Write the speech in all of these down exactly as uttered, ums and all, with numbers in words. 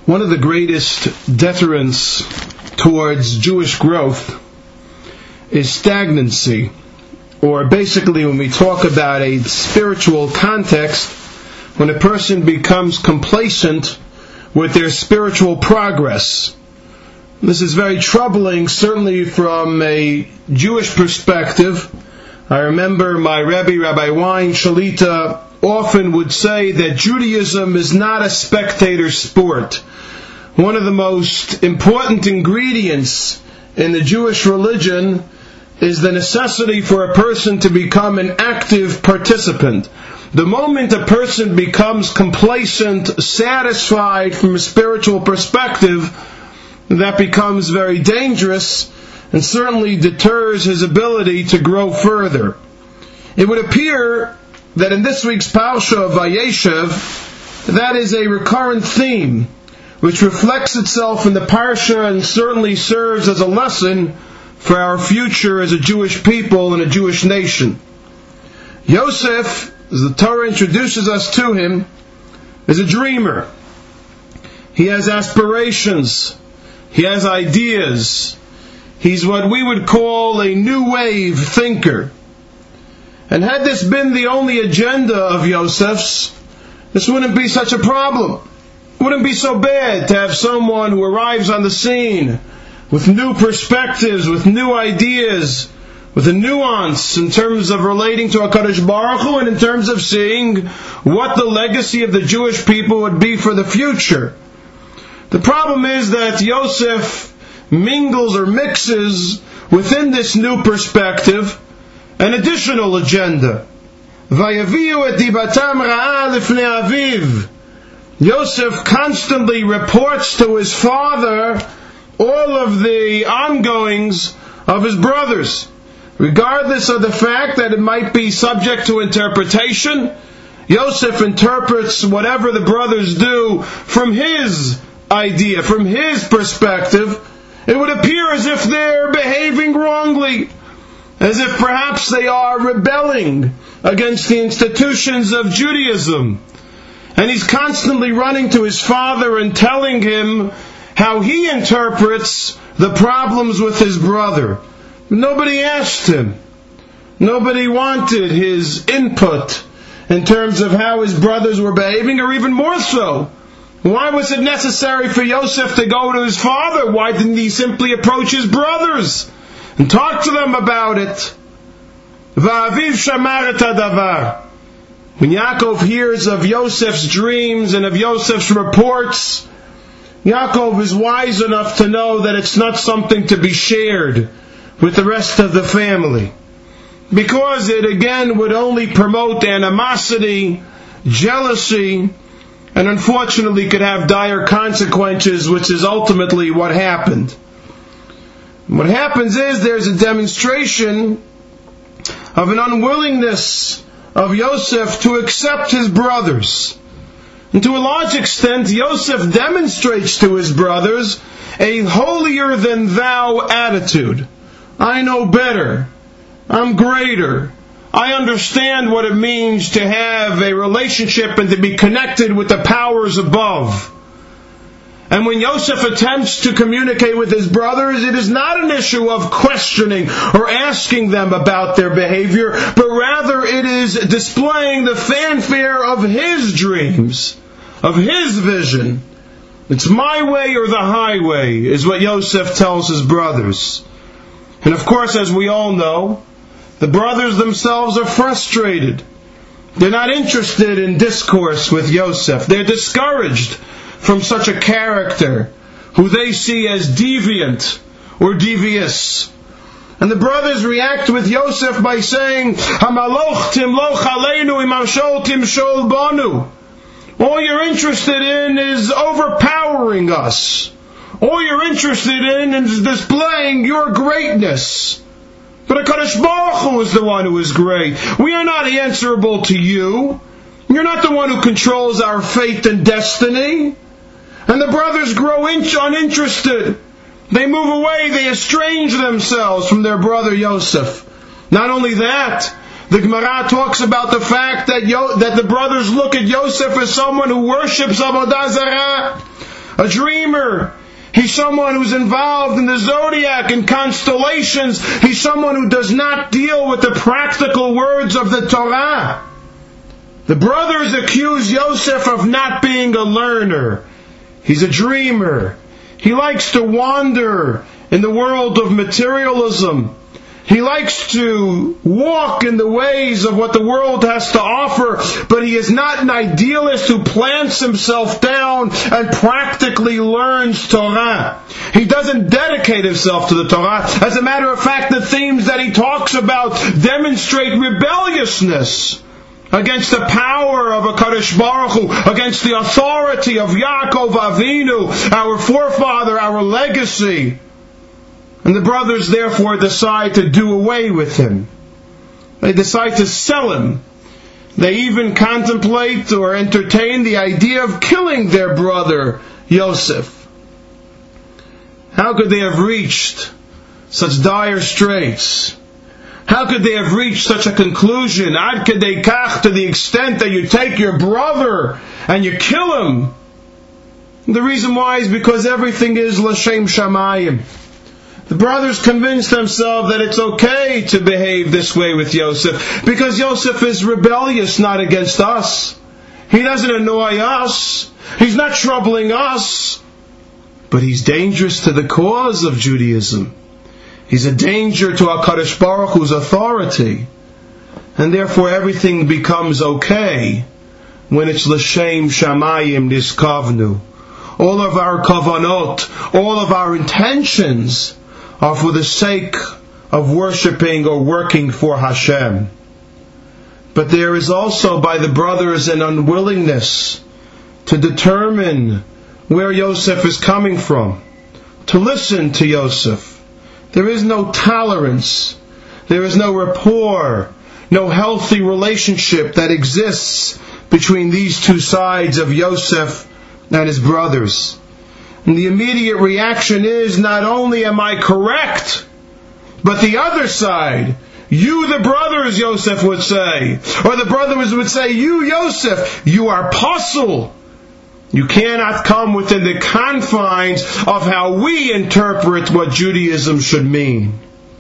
One of the greatest deterrents towards Jewish growth is stagnancy, or basically when we talk about a spiritual context, when a person becomes complacent with their spiritual progress. This is very troubling, certainly from a Jewish perspective. I remember my Rebbe, Rabbi Wein Shalita, often would say that Judaism is not a spectator sport. One of the most important ingredients in the Jewish religion is the necessity for a person to become an active participant. The moment a person becomes complacent, satisfied from a spiritual perspective, that becomes very dangerous and certainly deters his ability to grow further. It would appear that in this week's Parsha of Vayeshev, that is a recurrent theme, which reflects itself in the Parsha and certainly serves as a lesson for our future as a Jewish people and a Jewish nation. Yosef, as the Torah introduces us to him, is a dreamer. He has aspirations. He has ideas. He's what we would call a new wave thinker. And had this been the only agenda of Yosef's, this wouldn't be such a problem. It wouldn't be so bad to have someone who arrives on the scene with new perspectives, with new ideas, with a nuance in terms of relating to HaKadosh Baruch Hu and in terms of seeing what the legacy of the Jewish people would be for the future. The problem is that Yosef mingles or mixes within this new perspective an additional agenda. Vayaviu et dibatam ra'a lifnei aviv. Yosef constantly reports to his father all of the ongoings of his brothers, regardless of the fact that it might be subject to interpretation. Yosef interprets whatever the brothers do from his idea, from his perspective. It would appear as if they're behaving wrongly, as if perhaps they are rebelling against the institutions of Judaism. And he's constantly running to his father and telling him how he interprets the problems with his brother. Nobody asked him. Nobody wanted his input in terms of how his brothers were behaving, or even more so. Why was it necessary for Yosef to go to his father? Why didn't he simply approach his brothers and talk to them about it? Va'aviv shamar et hadavar. When Yaakov hears of Yosef's dreams and of Yosef's reports, Yaakov is wise enough to know that it's not something to be shared with the rest of the family, because it again would only promote animosity, jealousy, and unfortunately could have dire consequences, which is ultimately what happened. And what happens is there's a demonstration of an unwillingness of Yosef to accept his brothers. And to a large extent, Yosef demonstrates to his brothers a holier-than-thou attitude. I know better. I'm greater. I understand what it means to have a relationship and to be connected with the powers above. And when Yosef attempts to communicate with his brothers, it is not an issue of questioning or asking them about their behavior, but rather it is displaying the fanfare of his dreams, of his vision. It's my way or the highway, is what Yosef tells his brothers. And of course, as we all know, the brothers themselves are frustrated. They're not interested in discourse with Yosef. They're discouraged from such a character who they see as deviant or devious. And the brothers react with Yosef by saying, Hamaloch timloch aleinu imamshol timshol banu. All you're interested in is overpowering us. All you're interested in is displaying your greatness. But HaKadosh Baruch Hu is the one who is great. We are not answerable to you. You're not the one who controls our fate and destiny. And the brothers grow uninterested. They move away. They estrange themselves from their brother Yosef. Not only that, the Gemara talks about the fact that Yo- that the brothers look at Yosef as someone who worships Avodah Zarah. a dreamer. He's someone who's involved in the zodiac and constellations. He's someone who does not deal with the practical words of the Torah. The brothers accuse Yosef of not being a learner. He's a dreamer. He likes to wander in the world of materialism. He likes to walk in the ways of what the world has to offer, but he is not an idealist who plants himself down and practically learns Torah. He doesn't dedicate himself to the Torah. As a matter of fact, the themes that he talks about demonstrate rebelliousness against the power of HaKadosh Baruch Hu, against the authority of Yaakov Avinu, our forefather, our legacy. And the brothers therefore decide to do away with him. They decide to sell him. They even contemplate or entertain the idea of killing their brother Yosef. How could they have reached such dire straits? How could they have reached such a conclusion? Ad kedei kach, to the extent that you take your brother and you kill him. The reason why is because everything is l'shem shamayim. The brothers convinced themselves that it's okay to behave this way with Yosef, because Yosef is rebellious, not against us. He doesn't annoy us. He's not troubling us. But he's dangerous to the cause of Judaism. He's a danger to HaKadosh Baruch Hu's authority. And therefore everything becomes okay when it's l'shem shamayim niskavnu. All of our kavanot, all of our intentions are for the sake of worshipping or working for Hashem. But there is also by the brothers an unwillingness to determine where Yosef is coming from, to listen to Yosef. There is no tolerance, there is no rapport, no healthy relationship that exists between these two sides of Yosef and his brothers. And the immediate reaction is, not only am I correct, but the other side, you the brothers, Yosef would say, or the brothers would say, you Yosef, you are puzzle. You cannot come within the confines of how we interpret what Judaism should mean.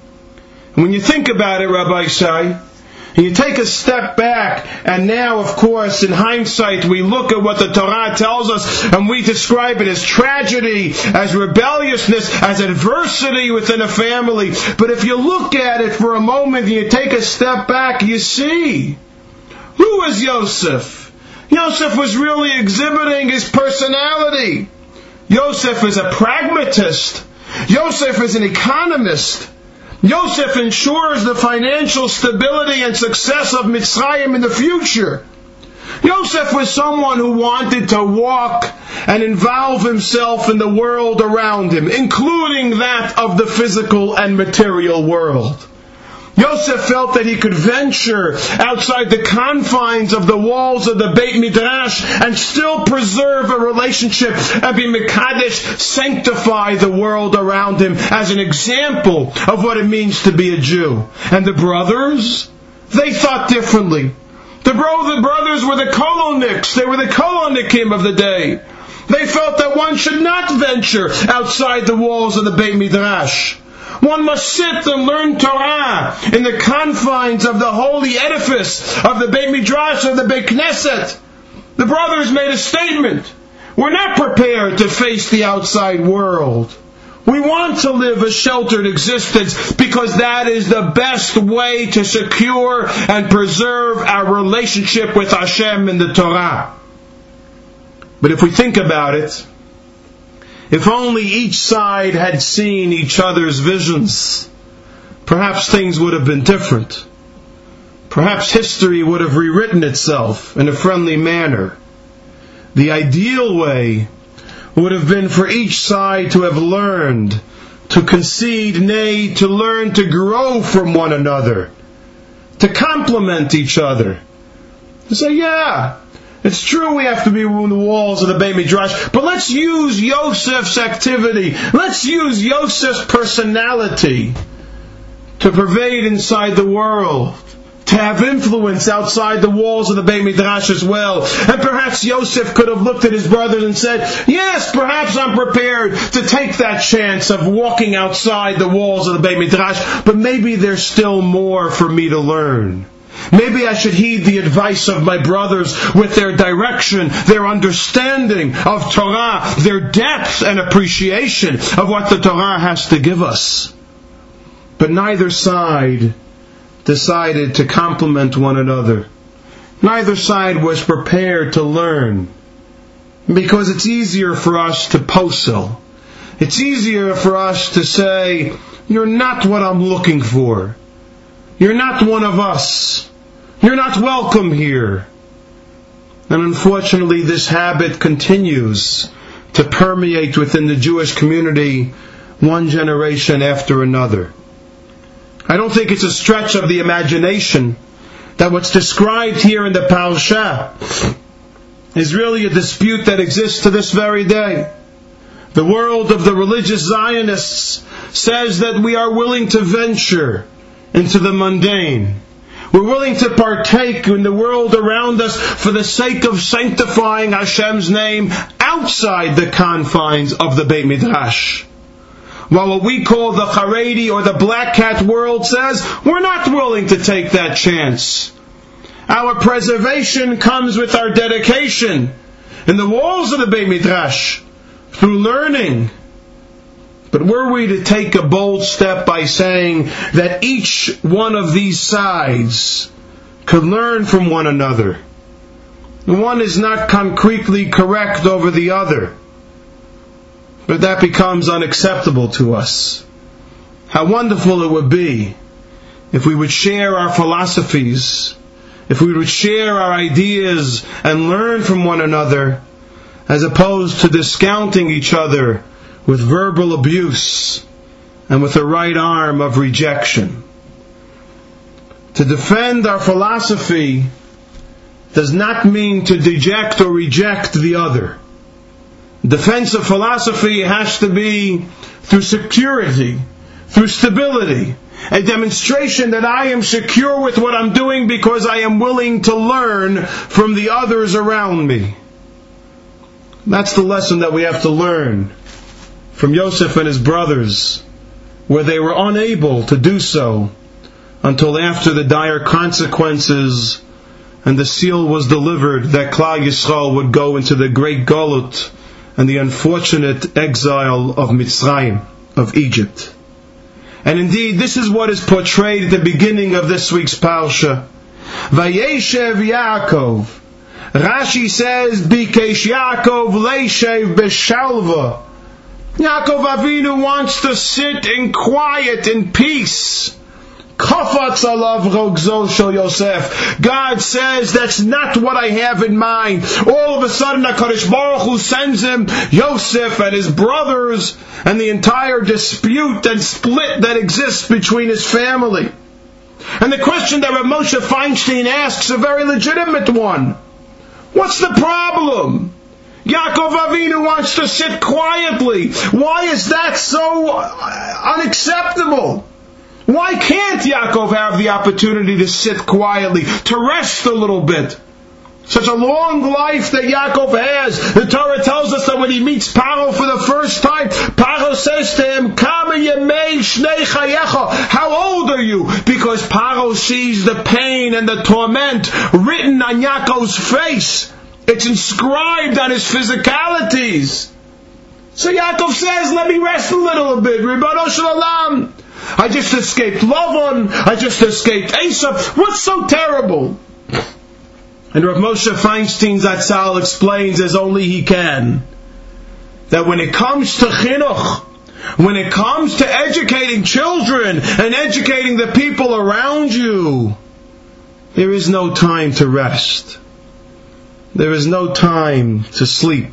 And when you think about it, Rabbi Shai, and you take a step back, and now, of course, in hindsight, we look at what the Torah tells us, and we describe it as tragedy, as rebelliousness, as adversity within a family. But if you look at it for a moment, and you take a step back, you see, who is Yosef? Yosef was really exhibiting his personality. Yosef is a pragmatist. Yosef is an economist. Yosef ensures the financial stability and success of Mitzrayim in the future. Yosef was someone who wanted to walk and involve himself in the world around him, including that of the physical and material world. Yosef felt that he could venture outside the confines of the walls of the Beit Midrash and still preserve a relationship and be Mekadesh, sanctify the world around him as an example of what it means to be a Jew. And the brothers, they thought differently. The, bro- the brothers were the koloniks, they were the kolonikim of the day. They felt that one should not venture outside the walls of the Beit Midrash. One must sit and learn Torah in the confines of the holy edifice of the Beit Midrash, of the Beit Knesset. The brothers made a statement. We're not prepared to face the outside world. We want to live a sheltered existence because that is the best way to secure and preserve our relationship with Hashem in the Torah. But if we think about it, if only each side had seen each other's visions, perhaps things would have been different. Perhaps history would have rewritten itself in a friendly manner. The ideal way would have been for each side to have learned to concede, nay, to learn to grow from one another, to complement each other, to say, yeah, it's true we have to be within the walls of the Beit Midrash, but let's use Yosef's activity, let's use Yosef's personality to pervade inside the world, to have influence outside the walls of the Beit Midrash as well. And perhaps Yosef could have looked at his brothers and said, yes, perhaps I'm prepared to take that chance of walking outside the walls of the Beit Midrash, but maybe there's still more for me to learn. Maybe I should heed the advice of my brothers with their direction, their understanding of Torah, their depth and appreciation of what the Torah has to give us. But neither side decided to complement one another. Neither side was prepared to learn. Because it's easier for us to posel. It's easier for us to say, you're not what I'm looking for. You're not one of us. You're not welcome here. And unfortunately, this habit continues to permeate within the Jewish community one generation after another. I don't think it's a stretch of the imagination that what's described here in the Parsha is really a dispute that exists to this very day. The world of the religious Zionists says that we are willing to venture into the mundane. We're willing to partake in the world around us for the sake of sanctifying Hashem's name outside the confines of the Beit Midrash. While what we call the Haredi or the Black Hat world says, we're not willing to take that chance. Our preservation comes with our dedication in the walls of the Beit Midrash, through learning. But were we to take a bold step by saying that each one of these sides could learn from one another, one is not concretely correct over the other, but that becomes unacceptable to us. How wonderful it would be if we would share our philosophies, if we would share our ideas and learn from one another, as opposed to discounting each other with verbal abuse and with a right arm of rejection. To defend our philosophy does not mean to deject or reject the other. Defense of philosophy has to be through security, through stability, a demonstration that I am secure with what I'm doing because I am willing to learn from the others around me. That's the lesson that we have to learn from Yosef and his brothers, where they were unable to do so until after the dire consequences and the seal was delivered that Klal Yisrael would go into the great Galut and the unfortunate exile of Mitzrayim, of Egypt. And indeed, this is what is portrayed at the beginning of this week's Parsha. Vayeshev Yaakov. Rashi says, Bikesh Yaakov leishev beshalva. Yaakov Avinu wants to sit in quiet, in peace. Kafatz alav rogzo shel Yosef. God says, that's not what I have in mind. All of a sudden, HaKadosh Baruch Hu sends him Yosef and his brothers and the entire dispute and split that exists between his family. And the question that Rav Moshe Feinstein asks, a very legitimate one. What's the problem? Yaakov Avinu wants to sit quietly. Why is that so unacceptable? Why can't Yaakov have the opportunity to sit quietly, to rest a little bit? Such a long life that Yaakov has. The Torah tells us that when he meets Paro for the first time, Paro says to him, Kama yemei shnei chayecha. How old are you? Because Paro sees the pain and the torment written on Yaakov's face. It's inscribed on his physicalities. So Yaakov says, let me rest a little bit. Ribbono shel olam. I just escaped Lavan. I just escaped Esav. What's so terrible? And Rav Moshe Feinstein Zatzal explains as only he can that when it comes to chinuch, when it comes to educating children and educating the people around you, there is no time to rest. There is no time to sleep.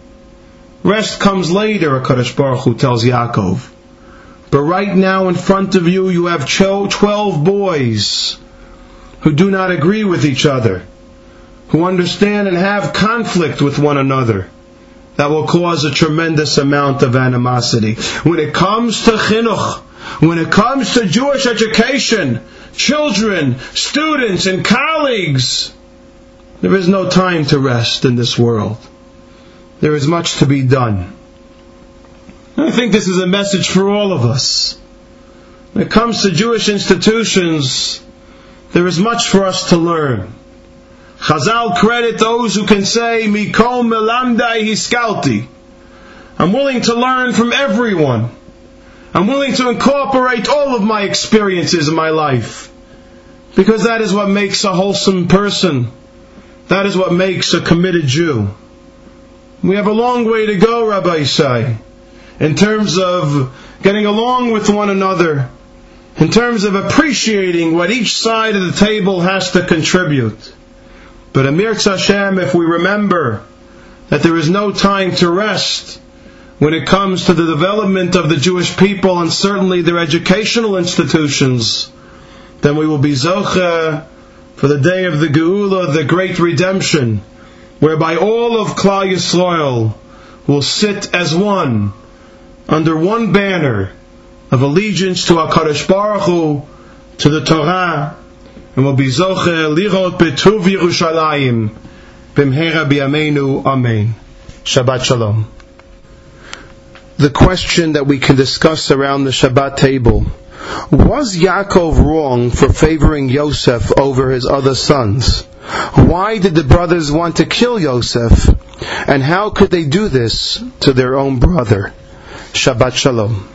Rest comes later, HaKadosh Baruch Hu tells Yaakov. But right now in front of you, you have twelve boys who do not agree with each other, who understand and have conflict with one another, that will cause a tremendous amount of animosity. When it comes to chinuch, when it comes to Jewish education, children, students, and colleagues. There is no time to rest in this world. There is much to be done. I think this is a message for all of us. When it comes to Jewish institutions, there is much for us to learn. Chazal credit those who can say, Mikol melamdai hiskalti. I'm willing to learn from everyone. I'm willing to incorporate all of my experiences in my life. Because that is what makes a wholesome person. That is what makes a committed Jew. We have a long way to go, Rabbi Isai, in terms of getting along with one another, in terms of appreciating what each side of the table has to contribute. But Amir Tzashem, if we remember that there is no time to rest when it comes to the development of the Jewish people and certainly their educational institutions, then we will be Zocheh for the day of the Geula, the great redemption, whereby all of Klal Yisrael will sit as one, under one banner of allegiance to HaKadosh Baruch Hu, to the Torah, and will be Zocheh lichot betuv Yerushalayim b'mhera b'yameinu. Amen. Shabbat Shalom. The question that we can discuss around the Shabbat table: was Yaakov wrong for favoring Yosef over his other sons? Why did the brothers want to kill Yosef? And how could they do this to their own brother? Shabbat Shalom.